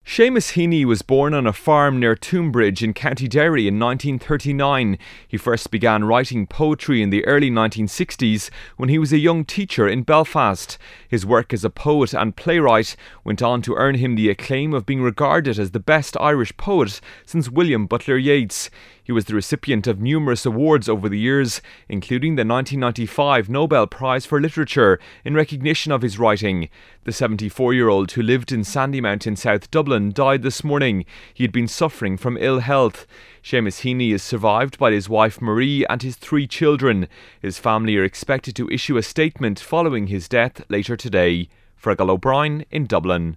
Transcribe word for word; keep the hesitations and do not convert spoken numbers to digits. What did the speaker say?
Seamus Heaney was born on a farm near Toombridge in County Derry in nineteen thirty-nine. He first began writing poetry in the early nineteen sixties when he was a young teacher in Belfast. His work as a poet and playwright went on to earn him the acclaim of being regarded as the best Irish poet since William Butler Yeats. He was the recipient of numerous awards over the years, including the nineteen ninety-five Nobel Prize for Literature in recognition of his writing. The seventy-four-year-old who lived in Sandymount in South Dublin died this morning. He had been suffering from ill health. Seamus Heaney is survived by his wife Marie and his three children. His family are expected to issue a statement following his death later today. Fergal O'Brien in Dublin.